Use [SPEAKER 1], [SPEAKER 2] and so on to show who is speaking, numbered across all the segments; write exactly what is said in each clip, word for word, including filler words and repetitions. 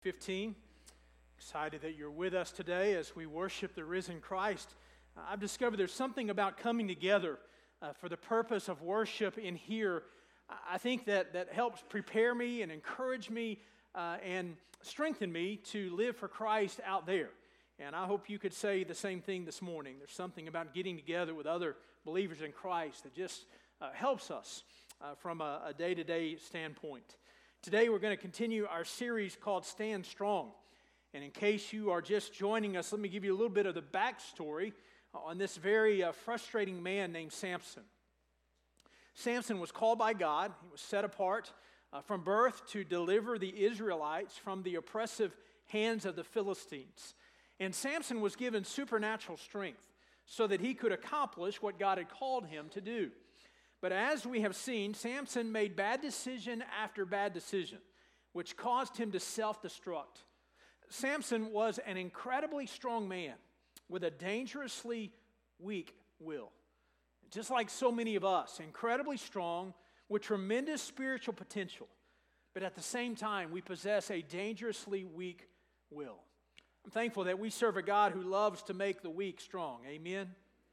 [SPEAKER 1] fifteen. Excited that you're with us today as we worship the risen Christ. Uh, I've discovered there's something about coming together uh, for the purpose of worship in here. I think that that helps prepare me and encourage me uh, and strengthen me to live for Christ out there. And I hope you could say the same thing this morning. There's something about getting together with other believers in Christ that just uh, helps us uh, from a, a day-to-day standpoint. Today we're going to continue our series called Stand Strong. And in case you are just joining us, let me give you a little bit of the backstory on this very uh, frustrating man named Samson. Samson was called by God. He was set apart uh, from birth to deliver the Israelites from the oppressive hands of the Philistines. And Samson was given supernatural strength so that he could accomplish what God had called him to do. But as we have seen, Samson made bad decision after bad decision, which caused him to self-destruct. Samson was an incredibly strong man with a dangerously weak will. Just like so many of us, incredibly strong with tremendous spiritual potential. But at the same time, we possess a dangerously weak will. I'm thankful that we serve a God who loves to make the weak strong. Amen?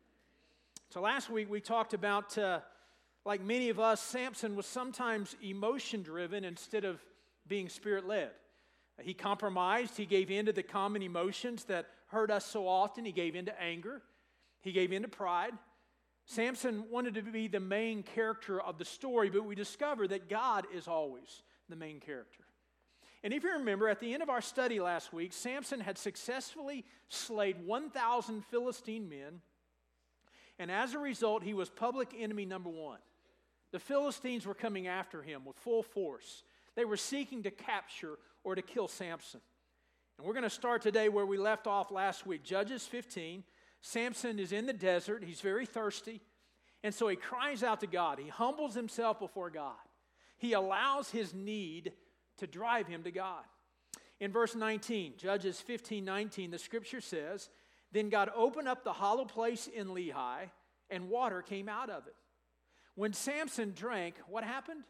[SPEAKER 1] So last week we talked about... Uh, Like many of us, Samson was sometimes emotion-driven instead of being spirit-led. He compromised. He gave in to the common emotions that hurt us so often. He gave in to anger. He gave in to pride. Samson wanted to be the main character of the story, but we discovered that God is always the main character. And if you remember, at the end of our study last week, Samson had successfully slayed one thousand Philistine men, and as a result, he was public enemy number one. The Philistines were coming after him with full force. They were seeking to capture or to kill Samson. And we're going to start today where we left off last week. Judges fifteen. Samson is in the desert. He's very thirsty. And so he cries out to God. He humbles himself before God. He allows his need to drive him to God. In verse nineteen, Judges fifteen nineteen, the scripture says, "Then God opened up the hollow place in Lehi, and water came out of it. When Samson drank," what happened?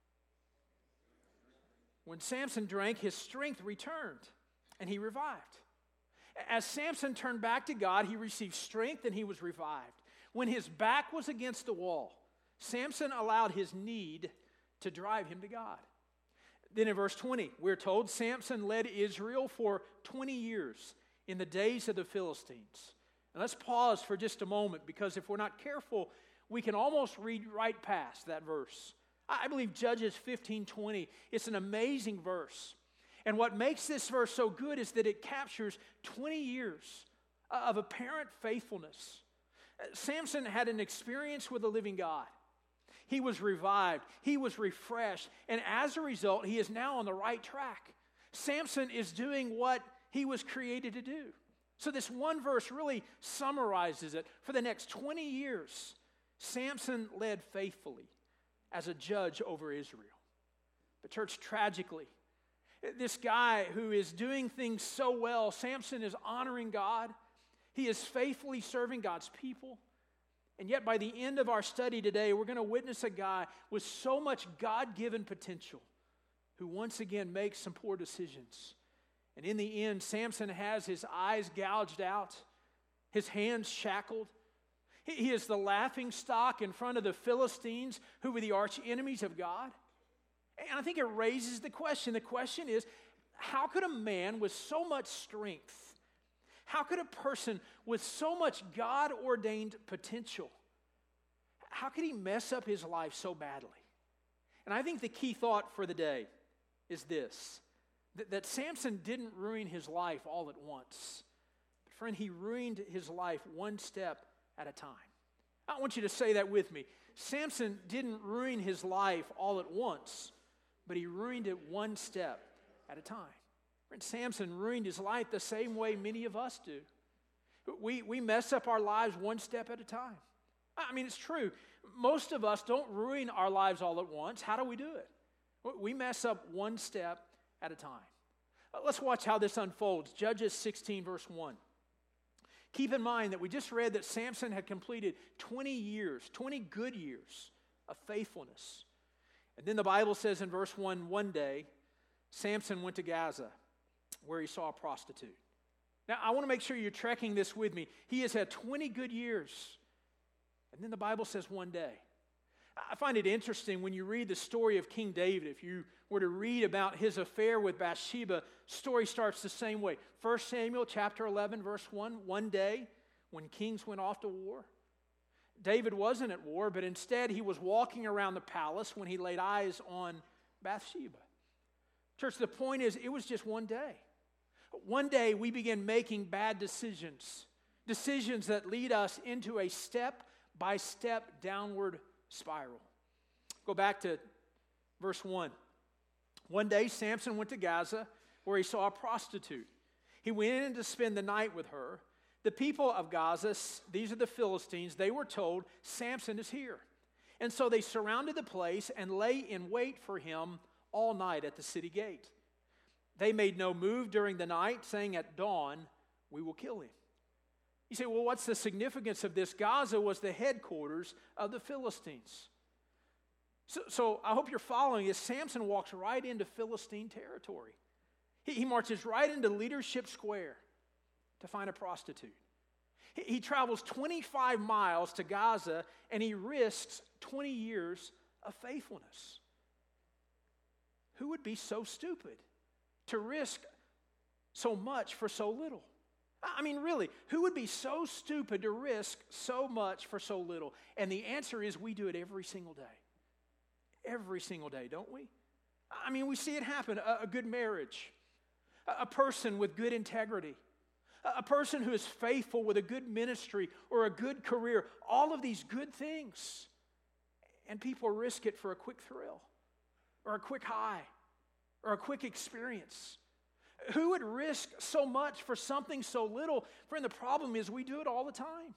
[SPEAKER 1] When Samson drank, his strength returned, and he revived. As Samson turned back to God, he received strength and he was revived. When his back was against the wall, Samson allowed his need to drive him to God. Then in verse twenty, we're told Samson led Israel for twenty years in the days of the Philistines. And let's pause for just a moment, because if we're not careful, we can almost read right past that verse. I believe Judges fifteen twenty, it's an amazing verse. And what makes this verse so good is that it captures twenty years of apparent faithfulness. Samson had an experience with the living God. He was revived. He was refreshed. And as a result, he is now on the right track. Samson is doing what he was created to do. So this one verse really summarizes it. For the next twenty years, Samson led faithfully as a judge over Israel. But church, tragically, this guy who is doing things so well, Samson is honoring God. He is faithfully serving God's people. And yet by the end of our study today, we're going to witness a guy with so much God-given potential who once again makes some poor decisions. And in the end, Samson has his eyes gouged out, his hands shackled. He is the laughing stock in front of the Philistines, who were the arch enemies of God. And I think it raises the question. The question is, how could a man with so much strength, how could a person with so much God-ordained potential, how could he mess up his life so badly? And I think the key thought for the day is this. That, that Samson didn't ruin his life all at once. But friend, he ruined his life one step at a time. I want you to say that with me. Samson didn't ruin his life all at once, but he ruined it one step at a time. Friend, Samson ruined his life the same way many of us do. We, we mess up our lives one step at a time. I mean, it's true. Most of us don't ruin our lives all at once. How do we do it? We mess up one step at a time. Let's watch how this unfolds. Judges sixteen, verse one. Keep in mind that we just read that Samson had completed twenty years, twenty good years of faithfulness. And then the Bible says in verse one, one day, Samson went to Gaza. where he saw a prostitute. Now, I want to make sure you're tracking this with me. He has had twenty good years. And then the Bible says one day. I find it interesting when you read the story of King David. If you were to read about his affair with Bathsheba, story starts the same way. First Samuel chapter eleven, verse one, one day when kings went off to war, David wasn't at war, but instead he was walking around the palace when he laid eyes on Bathsheba. Church, the point is, it was just one day. One day we begin making bad decisions, decisions that lead us into a step-by-step downward spiral. Go back to verse one. One day Samson went to Gaza where he saw a prostitute. He went in to spend the night with her. The people of Gaza, these are the Philistines, they were told, Samson is here. And so they surrounded the place and lay in wait for him all night at the city gate. They made no move during the night, saying at dawn, we will kill him. You say, well, what's the significance of this? Gaza was the headquarters of the Philistines. So, so I hope you're following this. Samson walks right into Philistine territory. He, he marches right into Leadership Square to find a prostitute. He, he travels twenty-five miles to Gaza, and he risks twenty years of faithfulness. Who would be so stupid to risk so much for so little? I mean, really, who would be so stupid to risk so much for so little? And the answer is we do it every single day. Every single day, don't we? I mean, we see it happen. A, a good marriage, a, a person with good integrity, a, a person who is faithful with a good ministry or a good career, all of these good things. And people risk it for a quick thrill or a quick high or a quick experience. Who would risk so much for something so little? Friend, the problem is we do it all the time.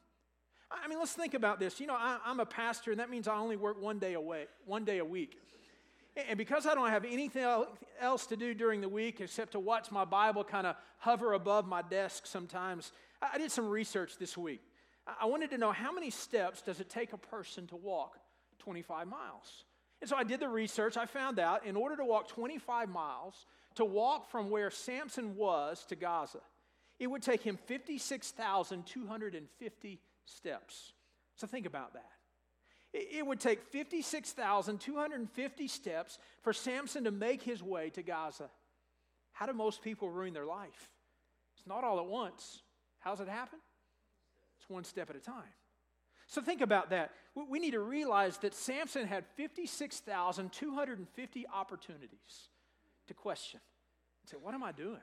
[SPEAKER 1] I mean, let's think about this. You know, I, I'm a pastor, and that means I only work one day a week, one day a week. And because I don't have anything else to do during the week except to watch my Bible kind of hover above my desk sometimes, I did some research this week. I wanted to know how many steps does it take a person to walk twenty-five miles? And so I did the research. I found out in order to walk twenty-five miles, to walk from where Samson was to Gaza, it would take him fifty-six thousand two hundred fifty steps. So think about that. It would take fifty-six thousand two hundred fifty steps for Samson to make his way to Gaza. How do most people ruin their life? It's not all at once. How's it happen? It's one step at a time. So think about that. We need to realize that Samson had fifty-six thousand two hundred fifty opportunities to question and say, what am I doing?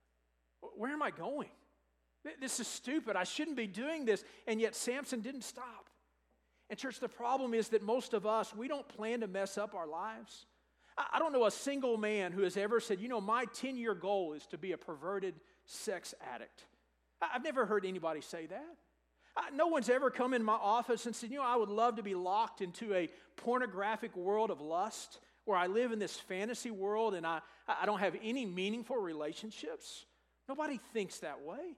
[SPEAKER 1] Where am I going? This is stupid. I shouldn't be doing this. And yet Samson didn't stop. And church, the problem is that most of us, we don't plan to mess up our lives. I don't know a single man who has ever said, you know, my ten-year goal is to be a perverted sex addict. I've never heard anybody say that. No one's ever come in my office and said, you know, I would love to be locked into a pornographic world of lust where I live in this fantasy world and I, I don't have any meaningful relationships. Nobody thinks that way.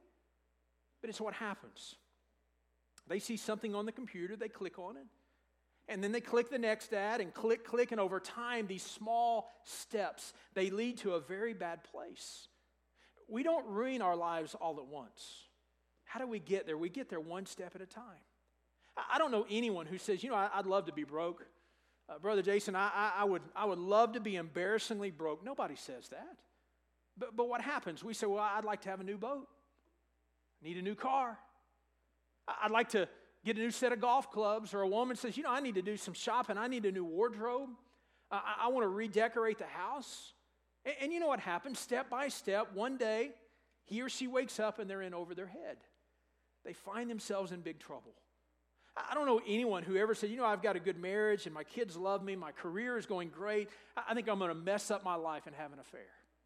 [SPEAKER 1] But it's what happens. They see something on the computer, they click on it. And then they click the next ad and click, click, and over time, these small steps, they lead to a very bad place. We don't ruin our lives all at once. How do we get there? We get there one step at a time. I don't know anyone who says, you know, I'd love to be broke. Uh, Brother Jason, I, I, I, would, I would love to be embarrassingly broke. Nobody says that. But, but what happens? We say, well, I'd like to have a new boat. Need a new car. I'd like to get a new set of golf clubs. Or a woman says, you know, I need to do some shopping. I need a new wardrobe. Uh, I, I want to redecorate the house. And, and you know what happens? Step by step, one day, he or she wakes up and they're in over their head. They find themselves in big trouble. I don't know anyone who ever said, you know, I've got a good marriage and my kids love me, my career is going great. I think I'm going to mess up my life and have an affair.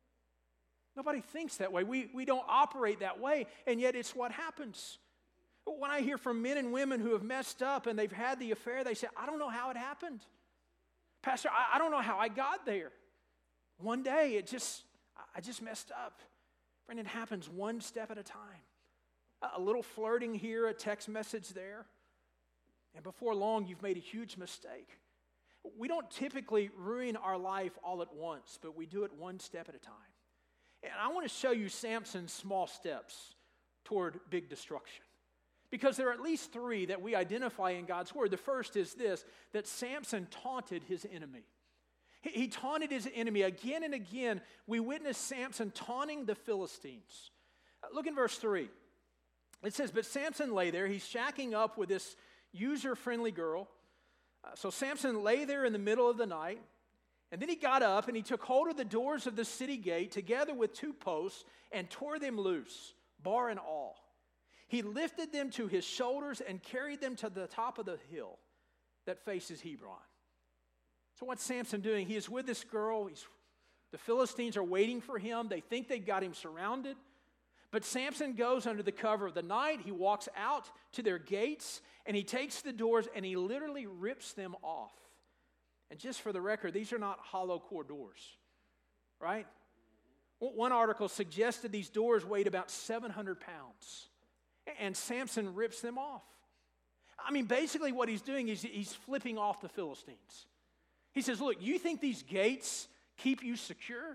[SPEAKER 1] Nobody thinks that way. We, we don't operate that way, and yet it's what happens. When I hear from men and women who have messed up and they've had the affair, they say, I don't know how it happened. Pastor, I, I don't know how I got there. One day, it just, I just messed up. Friend, it happens one step at a time. A little flirting here, a text message there. And before long, you've made a huge mistake. We don't typically ruin our life all at once, but we do it one step at a time. And I want to show you Samson's small steps toward big destruction. Because there are at least three that we identify in God's word. The first is this, that Samson taunted his enemy. He, he taunted his enemy again and again. We witness Samson taunting the Philistines. Uh, look in verse three. It says, but Samson lay there. He's shacking up with this user-friendly girl. Uh, so Samson lay there in the middle of the night. And then he got up and he took hold of the doors of the city gate together with two posts and tore them loose, bar and all. He lifted them to his shoulders and carried them to the top of the hill that faces Hebron. So what's Samson doing? He is with this girl. He's, the Philistines are waiting for him. They think they've got him surrounded. But Samson goes under the cover of the night. He walks out to their gates and he takes the doors and he literally rips them off. And just for the record, these are not hollow core doors, right? One article suggested these doors weighed about seven hundred pounds. And Samson rips them off. I mean, basically what he's doing is he's flipping off the Philistines. He says, look, you think these gates keep you secure?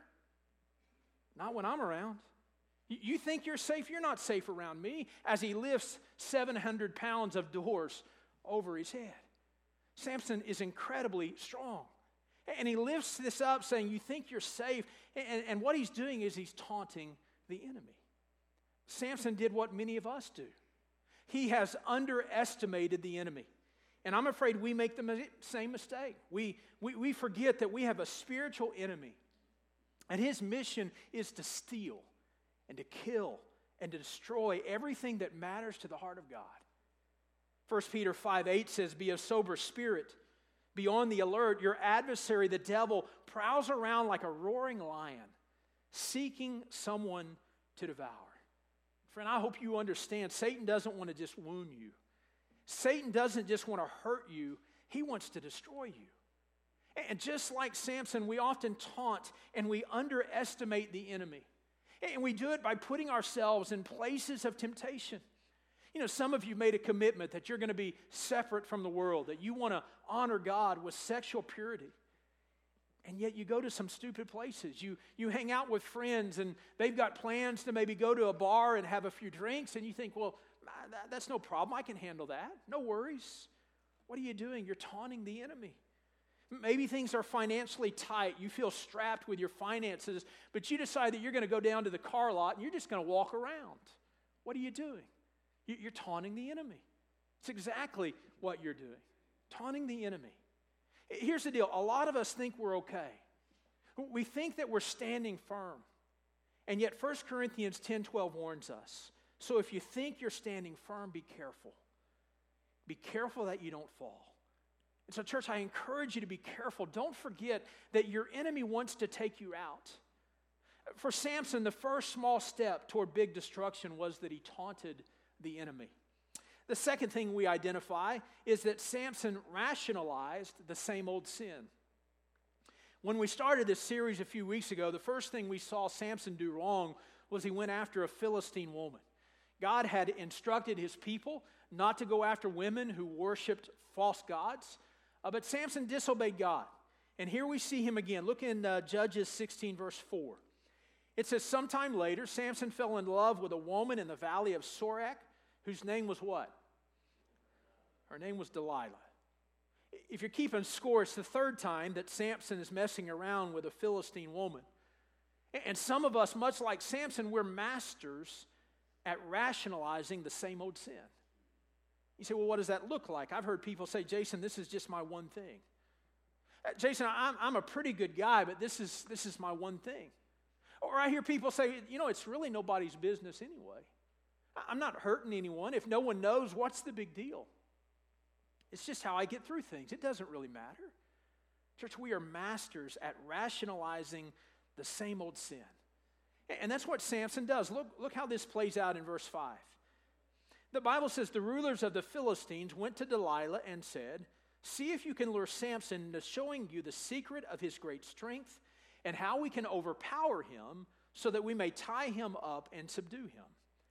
[SPEAKER 1] Not when I'm around. You think you're safe? You're not safe around me. As he lifts seven hundred pounds of doors over his head. Samson is incredibly strong. And he lifts this up saying, you think you're safe. And, and what he's doing is he's taunting the enemy. Samson did what many of us do. He has underestimated the enemy. And I'm afraid we make the same mistake. We, we, we forget that we have a spiritual enemy. And his mission is to steal and to kill and to destroy everything that matters to the heart of God. First Peter five eight says, be of sober spirit, be on the alert. Your adversary, the devil, prowls around like a roaring lion, seeking someone to devour. Friend, I hope you understand, Satan doesn't want to just wound you. Satan doesn't just want to hurt you. He wants to destroy you. And just like Samson, we often taunt and we underestimate the enemy. And we do it by putting ourselves in places of temptation. You know, some of you made a commitment that you're going to be separate from the world, that you want to honor God with sexual purity. And yet you go to some stupid places. You, you hang out with friends and they've got plans to maybe go to a bar and have a few drinks. And you think, well, that, that's no problem. I can handle that. No worries. What are you doing? You're taunting the enemy. Maybe things are financially tight. You feel strapped with your finances, but you decide that you're going to go down to the car lot and you're just going to walk around. What are you doing? You're taunting the enemy. It's exactly what you're doing. Taunting the enemy. Here's the deal. A lot of us think we're okay. We think that we're standing firm. And yet First Corinthians ten twelve warns us. So if you think you're standing firm, be careful. Be careful that you don't fall. And so, church, I encourage you to be careful. Don't forget that your enemy wants to take you out. For Samson, the first small step toward big destruction was that he taunted the enemy. The second thing we identify is that Samson rationalized the same old sin. When we started this series a few weeks ago, the first thing we saw Samson do wrong was he went after a Philistine woman. God had instructed his people not to go after women who worshiped false gods, uh, but Samson disobeyed God. And here we see him again. Look in uh, Judges sixteen, verse four. It says, sometime later, Samson fell in love with a woman in the valley of Sorek, whose name was what? Her name was Delilah. If you're keeping score, it's the third time that Samson is messing around with a Philistine woman. And some of us, much like Samson, we're masters at rationalizing the same old sin. You say, well, what does that look like? I've heard people say, Jason, this is just my one thing. Uh, Jason, I'm, I'm a pretty good guy, but this is, this is my one thing. Or I hear people say, you know, it's really nobody's business anyway. I'm not hurting anyone. If no one knows, what's the big deal? It's just how I get through things. It doesn't really matter. Church, we are masters at rationalizing the same old sin. And that's what Samson does. Look, look how this plays out in verse five. The Bible says, the rulers of the Philistines went to Delilah and said, see if you can lure Samson into showing you the secret of his great strength and how we can overpower him so that we may tie him up and subdue him.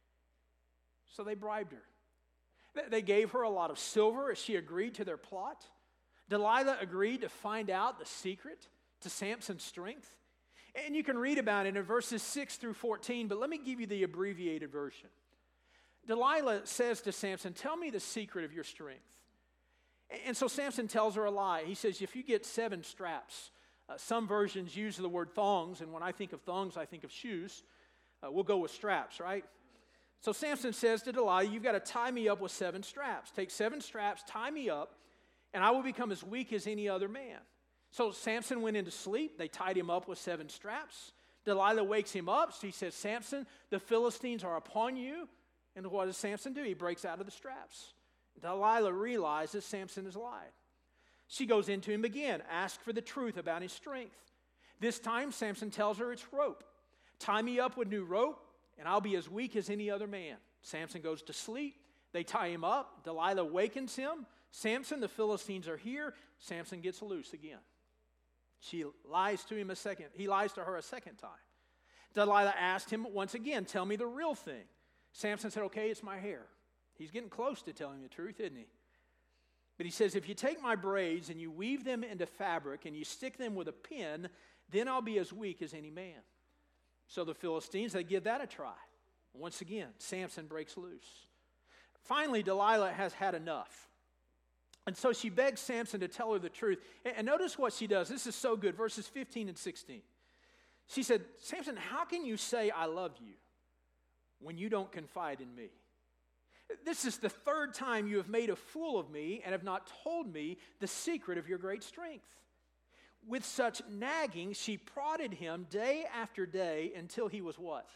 [SPEAKER 1] So they bribed her. They gave her a lot of silver as she agreed to their plot. Delilah agreed to find out the secret to Samson's strength. And you can read about it in verses six through fourteen, but let me give you the abbreviated version. Delilah says to Samson, tell me the secret of your strength. And so Samson tells her a lie. He says, if you get seven straps, uh, some versions use the word thongs, and when I think of thongs, I think of shoes. Uh, we'll go with straps, right? So Samson says to Delilah, you've got to tie me up with seven straps. Take seven straps, tie me up, and I will become as weak as any other man. So Samson went into sleep. They tied him up with seven straps. Delilah wakes him up. She says, Samson, the Philistines are upon you. And what does Samson do? He breaks out of the straps. Delilah realizes Samson has lied. She goes into him again, asks for the truth about his strength. This time, Samson tells her it's rope. Tie me up with new rope, and I'll be as weak as any other man. Samson goes to sleep. They tie him up. Delilah wakens him. Samson, the Philistines are here. Samson gets loose again. She lies to him a second. He lies to her a second time. Delilah asked him once again, tell me the real thing. Samson said, okay, it's my hair. He's getting close to telling the truth, isn't he? But he says, if you take my braids and you weave them into fabric and you stick them with a pin, then I'll be as weak as any man. So the Philistines, they give that a try. Once again, Samson breaks loose. Finally, Delilah has had enough. And so she begs Samson to tell her the truth. And notice what she does. This is so good. Verses fifteen and sixteen. She said, Samson, how can you say I love you when you don't confide in me? This is the third time you have made a fool of me and have not told me the secret of your great strength. With such nagging, she prodded him day after day until he was what?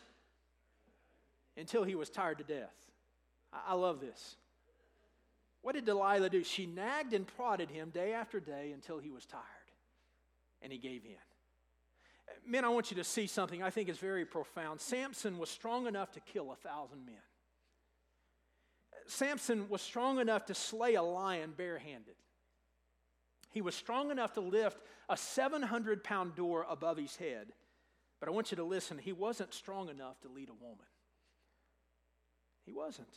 [SPEAKER 1] Until he was tired to death. I love this. What did Delilah do? She nagged and prodded him day after day until he was tired, and he gave in. Men, I want you to see something I think is very profound. Samson was strong enough to kill a thousand men. Samson was strong enough to slay a lion barehanded. He was strong enough to lift a seven hundred pound door above his head. But I want you to listen, he wasn't strong enough to lead a woman. He wasn't.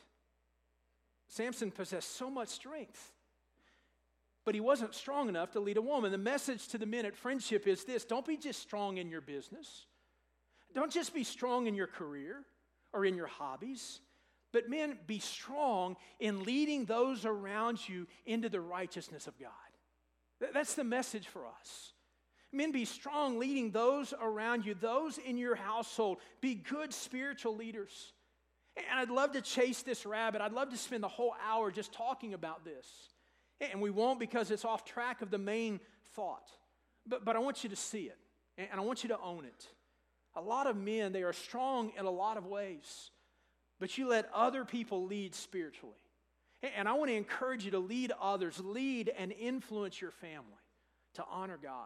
[SPEAKER 1] Samson possessed so much strength, but he wasn't strong enough to lead a woman. The message to the men at Friendship is this: don't be just strong in your business. Don't just be strong in your career or in your hobbies, but men, be strong in leading those around you into the righteousness of God. That's the message for us. Men, be strong leading those around you, those in your household. Be good spiritual leaders. And I'd love to chase this rabbit. I'd love to spend the whole hour just talking about this. And we won't, because it's off track of the main thought. But, but I want you to see it, and I want you to own it. A lot of men, they are strong in a lot of ways, but you let other people lead spiritually. And I want to encourage you to lead others, lead and influence your family to honor God.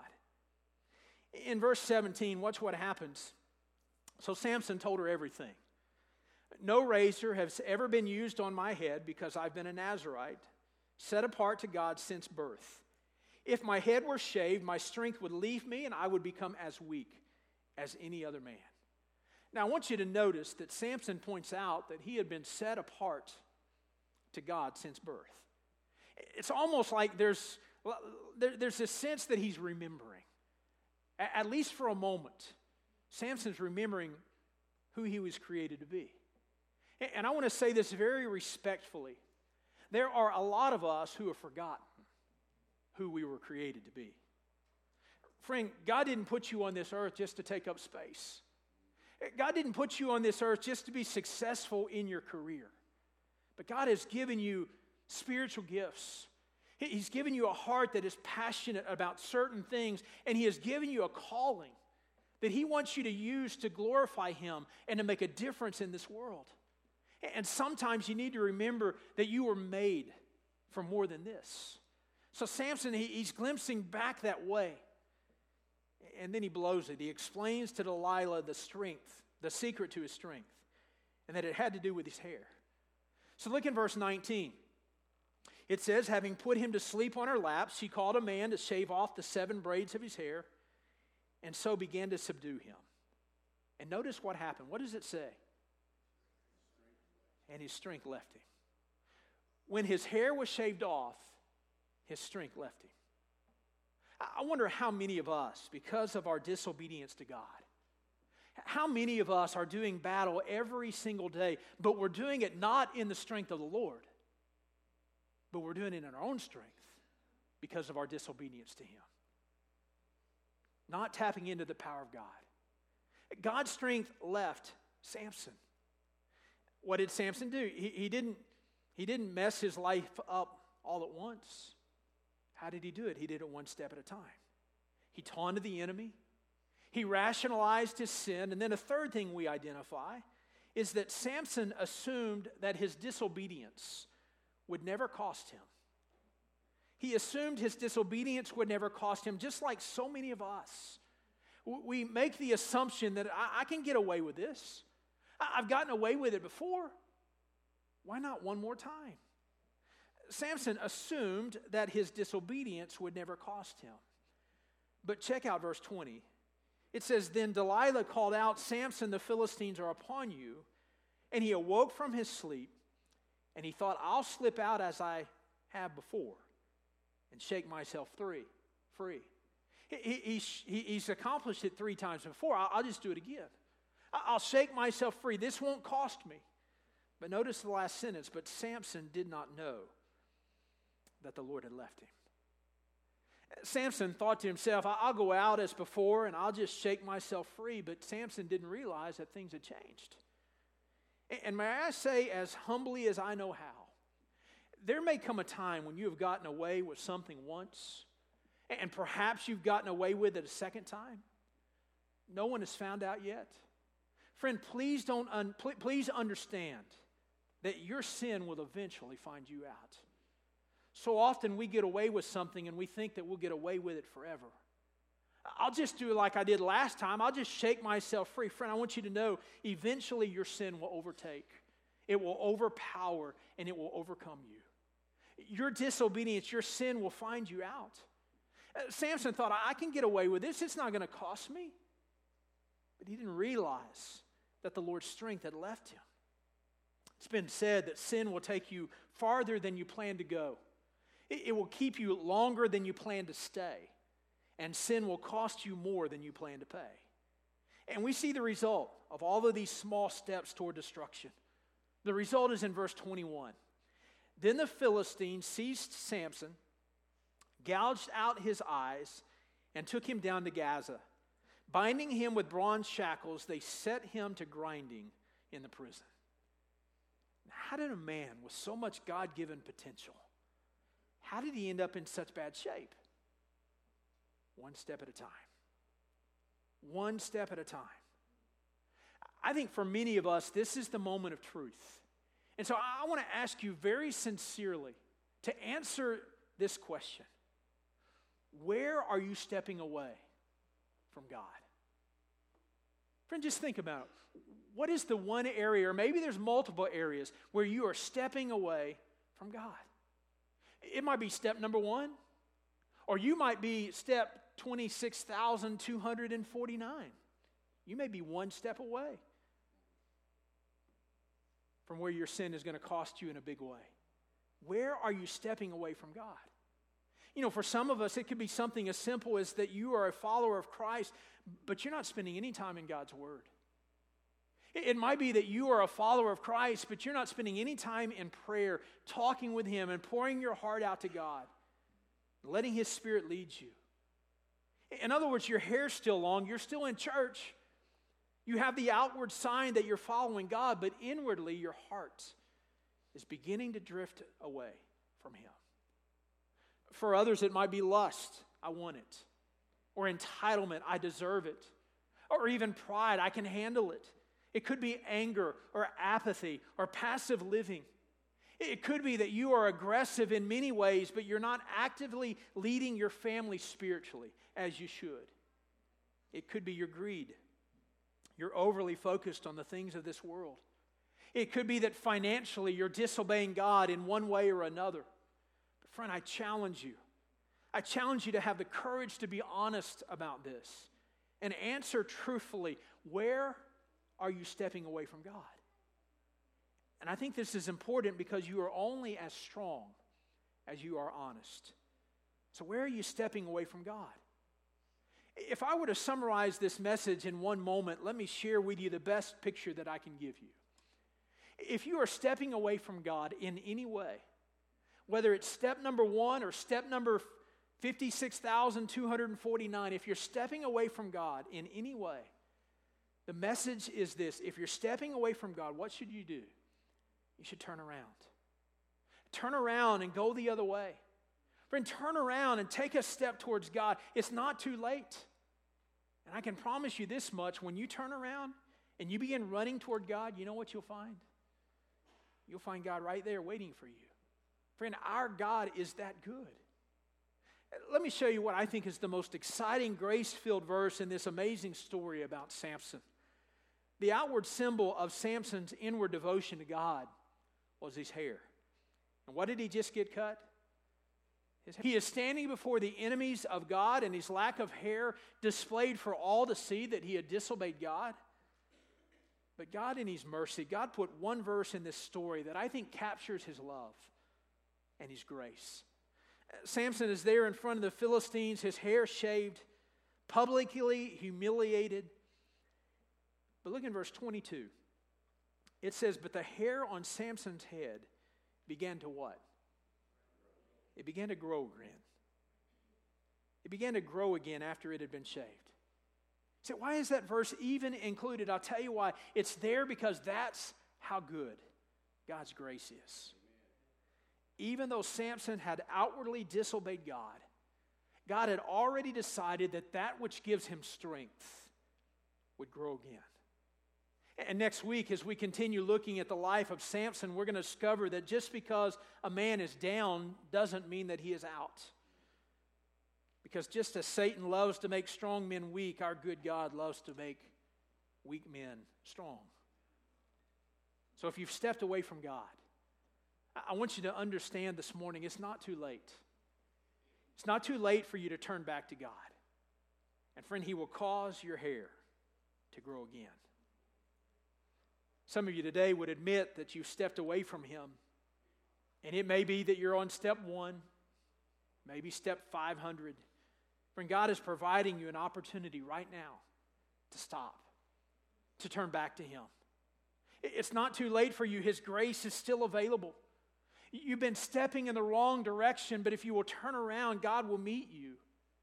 [SPEAKER 1] In verse seventeen, watch what happens. So Samson told her everything. No razor has ever been used on my head because I've been a Nazirite, set apart to God since birth. If my head were shaved, my strength would leave me and I would become as weak as any other man. Now I want you to notice that Samson points out that he had been set apart to God since birth. It's almost like there's, there, there's a sense that he's remembering. At least for a moment, Samson's remembering who he was created to be. And I want to say this very respectfully. There are a lot of us who have forgotten who we were created to be. Friend, God didn't put you on this earth just to take up space. God didn't put you on this earth just to be successful in your career. But God has given you spiritual gifts. He's given you a heart that is passionate about certain things, and He has given you a calling that He wants you to use to glorify Him and to make a difference in this world. And sometimes you need to remember that you were made for more than this. So Samson, he, he's glimpsing back that way. And then he blows it. He explains to Delilah the strength, the secret to his strength, and that it had to do with his hair. So look in verse nineteen. It says, having put him to sleep on her lap, she called a man to shave off the seven braids of his hair, and so began to subdue him. And notice what happened. What does it say? And his strength left him. When his hair was shaved off, his strength left him. I wonder how many of us, because of our disobedience to God, How many of us are doing battle every single day, but we're doing it not in the strength of the Lord, but we're doing it in our own strength because of our disobedience to Him? Not tapping into the power of God. God's strength left Samson. What did Samson do? He, he didn't, he didn't mess his life up all at once. How did he do it? He did it one step at a time. He taunted the enemy. He rationalized his sin. And then a third thing we identify is that Samson assumed that his disobedience would never cost him. He assumed his disobedience would never cost him, just like so many of us. We make the assumption that I, I can get away with this. I, I've gotten away with it before. Why not one more time? Samson assumed that his disobedience would never cost him. But check out verse twenty. It says, "Then Delilah called out, 'Samson, the Philistines are upon you.' And he awoke from his sleep, and he thought, 'I'll slip out as I have before and shake myself free.' free. He, he, he, he's accomplished it three times before. I'll, I'll just do it again. I'll shake myself free. This won't cost me." But notice the last sentence, "But Samson did not know that the Lord had left him." Samson thought to himself, I'll go out as before and I'll just shake myself free. But Samson didn't realize that things had changed. And may I say, as humbly as I know how, there may come a time when you have gotten away with something once, and perhaps you've gotten away with it a second time. No one has found out yet. Friend, please don't un- please understand that your sin will eventually find you out. So often we get away with something and we think that we'll get away with it forever. I'll just do like I did last time. I'll just shake myself free. Friend, I want you to know, eventually your sin will overtake. It will overpower and it will overcome you. Your disobedience, your sin will find you out. Samson thought, I can get away with this. It's not going to cost me. But he didn't realize that the Lord's strength had left him. It's been said that sin will take you farther than you plan to go. It will keep you longer than you plan to stay. And sin will cost you more than you plan to pay. And we see the result of all of these small steps toward destruction. The result is in verse twenty-one. "Then the Philistines seized Samson, gouged out his eyes, and took him down to Gaza. Binding him with bronze shackles, they set him to grinding in the prison." How did a man with so much God-given potential, how did he end up in such bad shape? One step at a time. One step at a time. I think for many of us, this is the moment of truth. And so I want to ask you very sincerely to answer this question. Where are you stepping away from God? Friend, just think about it. What is the one area, or maybe there's multiple areas, where you are stepping away from God? It might be step number one, or you might be step twenty-six thousand two hundred forty-nine. You may be one step away from where your sin is going to cost you in a big way. Where are you stepping away from God? You know, for some of us, it could be something as simple as that you are a follower of Christ, but you're not spending any time in God's Word. It might be that you are a follower of Christ, but you're not spending any time in prayer, talking with Him and pouring your heart out to God, letting His Spirit lead you. In other words, your hair's still long, you're still in church. You have the outward sign that you're following God, but inwardly your heart is beginning to drift away from Him. For others, it might be lust, I want it. Or entitlement, I deserve it. Or even pride, I can handle it. It could be anger or apathy or passive living. It could be that you are aggressive in many ways, but you're not actively leading your family spiritually as you should. It could be your greed. You're overly focused on the things of this world. It could be that financially you're disobeying God in one way or another. But friend, I challenge you. I challenge you to have the courage to be honest about this and answer truthfully, where are you stepping away from God? And I think this is important because you are only as strong as you are honest. So where are you stepping away from God? If I were to summarize this message in one moment, let me share with you the best picture that I can give you. If you are stepping away from God in any way, whether it's step number one or step number fifty-six thousand two hundred forty-nine, if you're stepping away from God in any way, the message is this: if you're stepping away from God, what should you do? You should turn around. Turn around and go the other way. Friend, turn around and take a step towards God. It's not too late. And I can promise you this much: when you turn around and you begin running toward God, you know what you'll find? You'll find God right there waiting for you. Friend, our God is that good. Let me show you what I think is the most exciting, grace-filled verse in this amazing story about Samson. The outward symbol of Samson's inward devotion to God was his hair. And what did he just get cut? His hair. He is standing before the enemies of God, and his lack of hair displayed for all to see that he had disobeyed God. But God, in his mercy, God put one verse in this story that I think captures his love and his grace. Samson is there in front of the Philistines, his hair shaved, publicly humiliated. But look in verse twenty-two. It says, but the hair on Samson's head began to what? It began to grow again. It began to grow again after it had been shaved. You say, why is that verse even included? I'll tell you why. It's there because that's how good God's grace is. Even though Samson had outwardly disobeyed God, God had already decided that that which gives him strength would grow again. And next week, as we continue looking at the life of Samson, we're going to discover that just because a man is down doesn't mean that he is out. Because just as Satan loves to make strong men weak, our good God loves to make weak men strong. So if you've stepped away from God, I want you to understand this morning, it's not too late. It's not too late for you to turn back to God. And friend, he will cause your hair to grow again. Some of you today would admit that you've stepped away from him. And it may be that you're on step one, maybe step five hundred. Friend, God is providing you an opportunity right now to stop, to turn back to him. It's not too late for you. His grace is still available. You've been stepping in the wrong direction, but if you will turn around, God will meet you.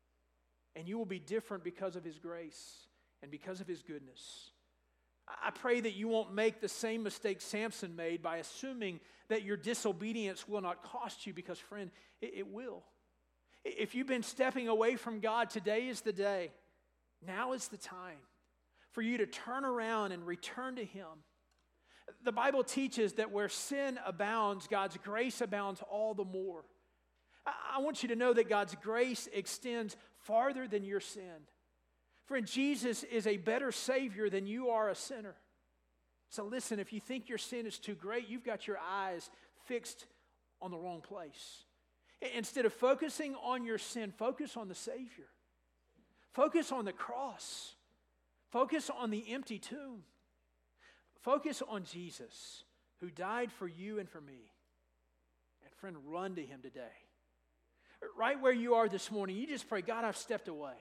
[SPEAKER 1] And you will be different because of his grace and because of his goodness. I pray that you won't make the same mistake Samson made by assuming that your disobedience will not cost you, because, friend, it, it will. If you've been stepping away from God, today is the day. Now is the time for you to turn around and return to him. The Bible teaches that where sin abounds, God's grace abounds all the more. I want you to know that God's grace extends farther than your sin. Friend, Jesus is a better Savior than you are a sinner. So listen, if you think your sin is too great, you've got your eyes fixed on the wrong place. Instead of focusing on your sin, focus on the Savior. Focus on the cross. Focus on the empty tomb. Focus on Jesus, who died for you and for me. And friend, run to him today. Right where you are this morning, you just pray, God, I've stepped away.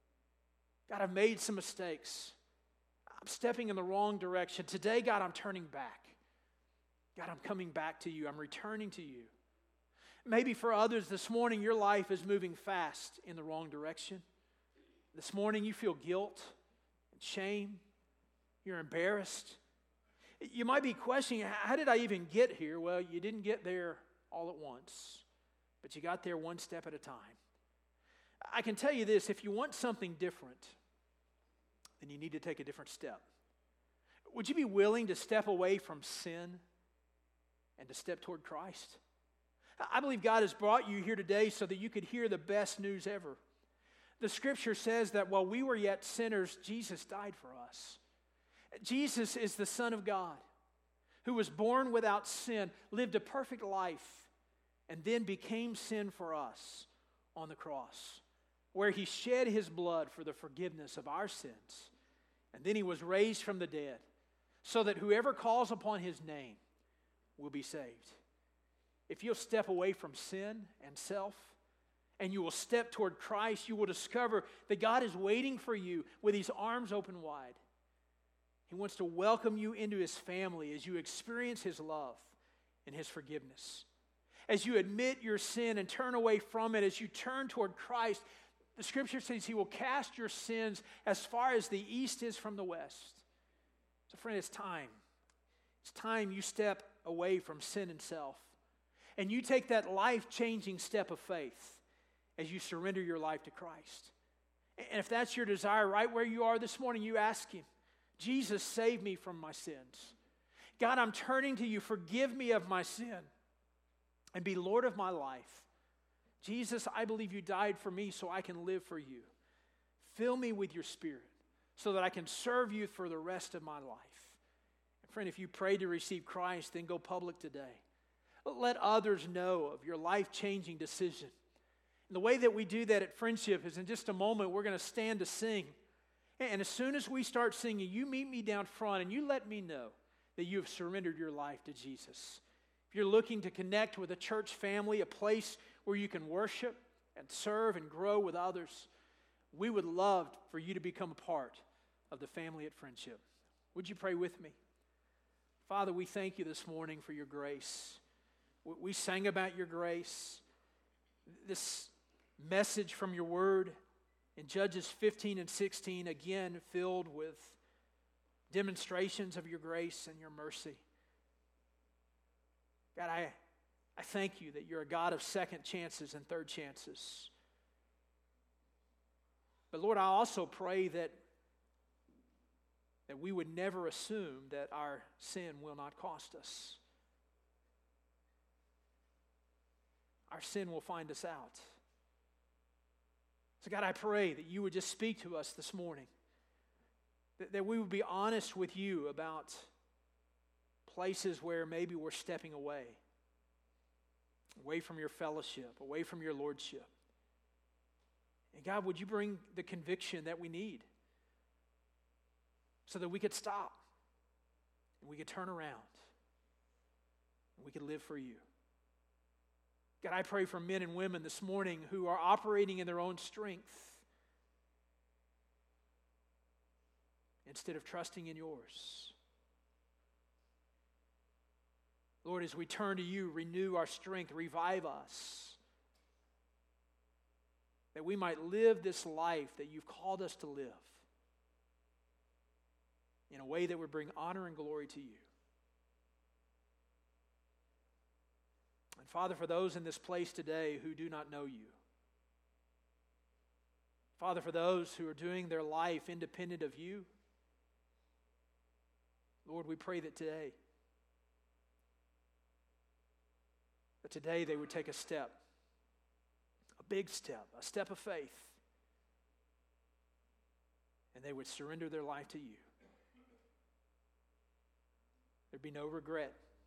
[SPEAKER 1] God, I've made some mistakes. I'm stepping in the wrong direction. Today, God, I'm turning back. God, I'm coming back to you. I'm returning to you. Maybe for others this morning, your life is moving fast in the wrong direction. This morning, you feel guilt and shame. You're embarrassed. You might be questioning, how did I even get here? Well, you didn't get there all at once, but you got there one step at a time. I can tell you this, if you want something different, then you need to take a different step. Would you be willing to step away from sin and to step toward Christ? I believe God has brought you here today so that you could hear the best news ever. The scripture says that while we were yet sinners, Jesus died for us. Jesus is the Son of God who was born without sin, lived a perfect life, and then became sin for us on the cross, where he shed his blood for the forgiveness of our sins. And then he was raised from the dead so that whoever calls upon his name will be saved. If you'll step away from sin and self and you will step toward Christ, you will discover that God is waiting for you with His arms open wide. He wants to welcome you into His family as you experience His love and His forgiveness. As you admit your sin and turn away from it, as you turn toward Christ, the Scripture says He will cast your sins as far as the east is from the west. So friend, it's time. It's time you step away from sin and self. And you take that life-changing step of faith as you surrender your life to Christ. And if that's your desire, right where you are this morning, you ask Him, Jesus, save me from my sins. God, I'm turning to you. Forgive me of my sin and be Lord of my life. Jesus, I believe you died for me so I can live for you. Fill me with your Spirit so that I can serve you for the rest of my life. And friend, if you pray to receive Christ, then go public today. Let others know of your life-changing decision. And the way that we do that at Friendship is in just a moment, we're going to stand to sing. And as soon as we start singing, you meet me down front and you let me know that you have surrendered your life to Jesus. If you're looking to connect with a church family, a place where you can worship and serve and grow with others, we would love for you to become a part of the family at Friendship. Would you pray with me? Father, we thank you this morning for your grace. We sang about your grace. This message from your word in Judges fifteen and sixteen, again filled with demonstrations of your grace and your mercy. God, I, I thank you that you're a God of second chances and third chances. But Lord, I also pray that, that we would never assume that our sin will not cost us. Our sin will find us out. So God, I pray that you would just speak to us this morning. That, that we would be honest with you about places where maybe we're stepping away. Away from your fellowship, away from your lordship. And God, would you bring the conviction that we need so that we could stop and we could turn around and we could live for you. God, I pray for men and women this morning who are operating in their own strength instead of trusting in yours. Lord, as we turn to you, renew our strength, revive us, that we might live this life that you've called us to live in a way that would bring honor and glory to you. And Father, for those in this place today who do not know you, Father, for those who are doing their life independent of you, Lord, we pray that today, that today they would take a step, a big step, a step of faith, and they would surrender their life to you. There'd be no regret.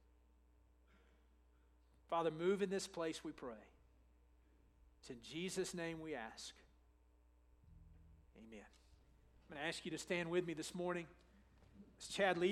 [SPEAKER 1] Father, move in this place, we pray. It's in Jesus' name we ask. Amen. I'm going to ask you to stand with me this morning as Chad leads.